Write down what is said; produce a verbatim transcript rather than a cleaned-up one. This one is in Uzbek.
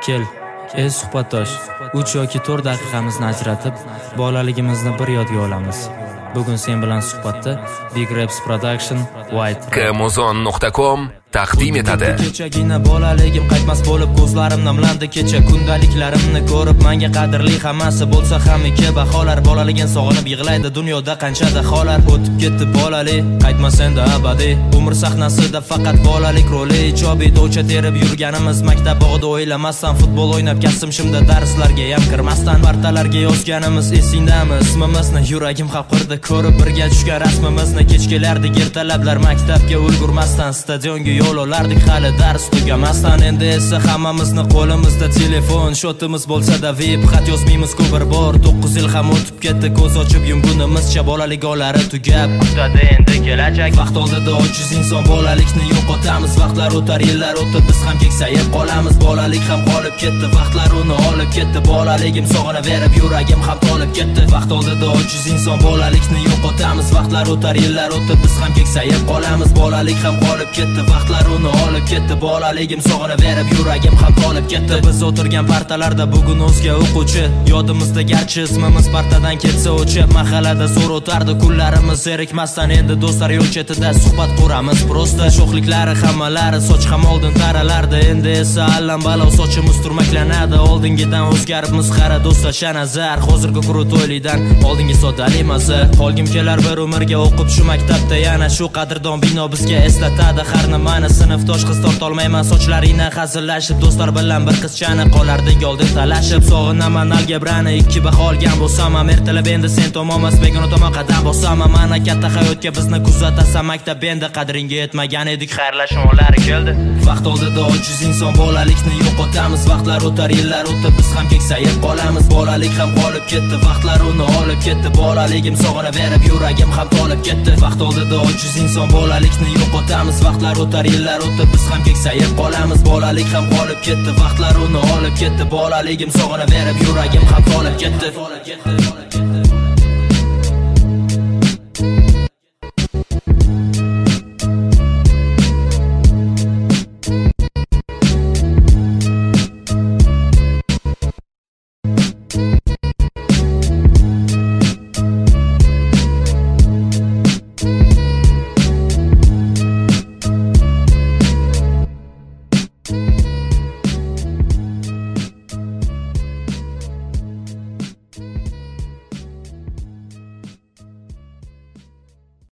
Kel, ey suhbatdosh, uch yoki to'rt daqiqamizni ajratib, bolaligimizni bir yodga olamiz. Bugun sen bilan suhbatda Big Raps Production White Kamuzon nuqta com taqdim etadi. Kechagina bolaligim qaytmas bo'lib ko'zlarim namlandi kecha kundaliklarimni ko'rib menga qadrli hammasi bo'lsa ham ikki baholar bolaligin sog'inib yig'laydi dunyoda qancha daholar o'tib ketdi bolalik qaytmas endi abadiy umr sahnasida faqat bolalik roli ijobiy do'cha terib yurganimiz maktab bog'ida o'ylamasdan futbol o'ynab kasım shimda darslarga ham kirmasdan partalarga yozganimiz esingdami ismimizni yuragim xaqirdi ko'rib birga tushgan rasmimizni kechkilarda ertalablar maktabga ulgurmasdan stadionga yo'l olardik hali dars tugamasdan endi esa hammamizni qo'limizda telefon shotimiz bo'lsa-da vip xat yozmaymiz ko'p bir bor to'qqiz yil ham o'tib ketdi ko'z ochib yumgunimizcha bolalik ollari tugab kutadi endi kelajak vaqt oldida ojiz inson bolalikni yo'qotamiz vaqtlar o'tar yillar o'tib biz ham keksayib qolamiz bolalik ham qolib ketdi vaqtlar uni olib ketdi bolaligim sog'inaverib yuragim ham tolib ketdi vaqt oldida ojiz inson bolalikni yo'qotamiz vaqtlar o'tar yillar o'tib biz ham keksayib qolamiz bolalik ham qolib ketdi vaqtlar uni olib ketdi bolaligim sog'inaverib yuragim ham tolib ketdi biz o'tirgan partalarda bugun o'zga o'quvchi yodimizda garchi ismimiz partadan ketsa o'chib mahallada zo'r o'tardi kunlarimiz zerikmasdan endi do'stlar yo'l chetida suhbat quramiz prosta sho'xliklari hammalari soch ham oldin taralardi endi esa allam balo sochimiz turmaklanadi oldingidan o'zgarib musqara do'stlasha nazar hozirgi kuru to'ylidan oldingi soddalik maza qolgim kelar bir umrga o'qib shu maktabda yana shu qadrdon bino bizga eslatadi har nimani sinfdosh qiz tortolmayman sochlaringni hazillashib do'stlar bilan bir qizchani qolardik oldin talashib sog'inaman algebrani ikki baho olgan bo'lsam ham ertalab endi sen tomonmas begona tomon qadam bossam mana katta hayotga bizni kuzatasan maktab endi qadringga yetmagan edik xayrlashuvlari keldi vaqt oldida ojiz inson bolalikni yo'qotamiz vaqtlar o'tar yillar o'tib biz ham keksayib qolamiz bolalik ham qolib ketdi vaqtlar uni olib ketdi bolaligim sog'inaverib yuragim ham tolib ketdi vaqt oldida ojiz inson bolalikni yo'qotamiz vaqtlar o'tar yillar o'tib biz ham keksayib qolamiz bolalik ham qolib ketdi vaqtlar uni olib ketdi bolaligim sog'inaverib yuragim ham tolib ketdi